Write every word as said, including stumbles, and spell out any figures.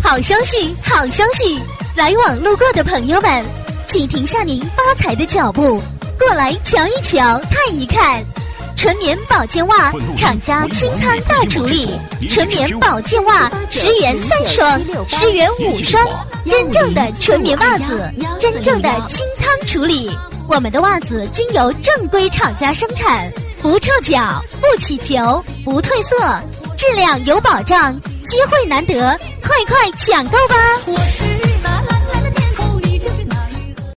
好消息，好消息！来往路过的朋友们，请停下您发财的脚步，过来瞧一瞧，看一看。纯棉保健袜，厂家清仓大处理，纯棉保健袜十元三双，十元五双，真正的纯棉袜子，真正的清仓处理。我们的袜子均由正规厂家生产，不臭脚，不起球，不褪色，质量有保障，机会难得，快快抢购吧！我是